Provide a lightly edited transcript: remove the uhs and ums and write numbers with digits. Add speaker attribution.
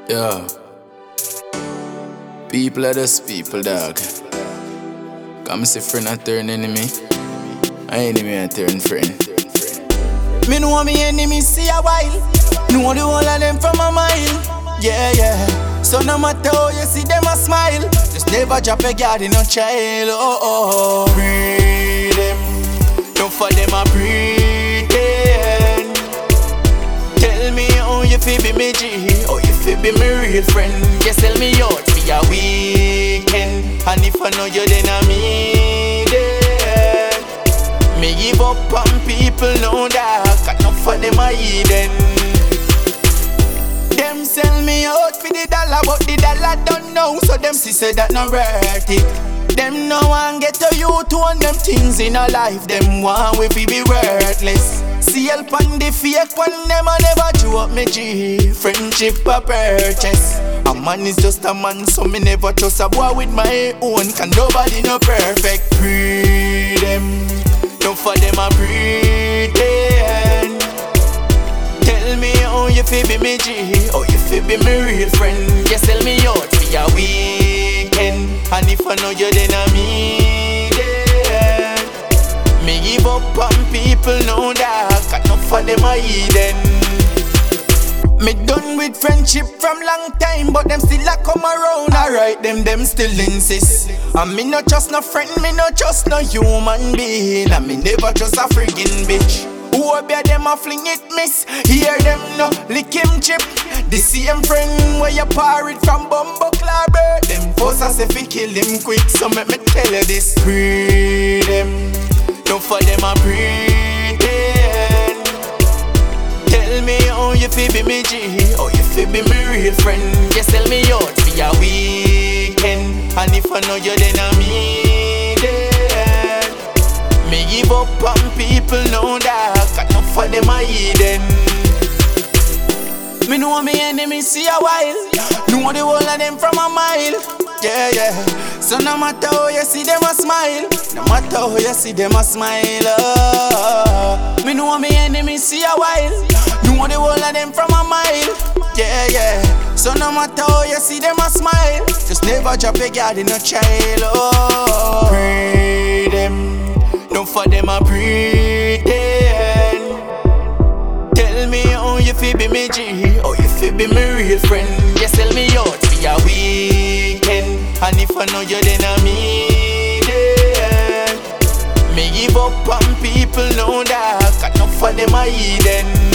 Speaker 1: Yeah. People are just people, dog. Come see friend a turn enemy. Enemy a turn friend.
Speaker 2: Me know me enemy see a while. Know the whole of them from a mile. Yeah, yeah. So no matter how you see them a smile, just never drop a guard in no child. Oh, oh, oh. Free them. Don't for them a pretend. Tell me how you feel be me G, how you feel be me real friend. Just tell me out for your weekend. And if I know you then I mean it. Me give up on people know that got enough for them a heathen. Them sell me out for the dollar, but the dollar don't know. So them see say that not worth it. Them no one get to you to own them things in a life. Them want we be worthless. See help on the fake one, them I never chew up me G. Friendship a purchase. A man is just a man, so me never trust a boy with my own. Can nobody no perfect. Free them. Don't for them a pretend. Tell me how you feel be me G, how you feel be me real friend. Just tell me out for your weekend. And if I know you then I mean it. Me give up on people know that got enough for them a heathen. Me done with friendship from long time, but them still a come around. Alright, them still insist. And me no trust no friend, me no trust no human being. And me never trust a friggin' bitch. Who be them a fling it miss? Hear them no lick him chip. The same friend where you par it from Bumbo Clabber. Them force us if we kill him quick, so make me tell you this. Free them. Don't for them a pretend. Tell me how you feel be me G, how you feel be me real friend. Just tell me out for your weekend. And if I know you then I mean it. Me give up on people know that got enough for them a heathen. Me know me enemy see a while. Know the whole of them from a mile. Yeah, yeah. So no matter how you see them a smile, no matter how you see them a smile. Me know me enemy see a while. Know the whole of them from a mile. Yeah, yeah. So no matter how you see them a smile, just never drop a guard in a child. Oh, pray them. Don't for them a pretend. Tell me how you feel be me G, how you feel be me real friend. Just tell me out for your weekend. And if I know you then I mean it. Me give up on people know that got enough for them a heathen.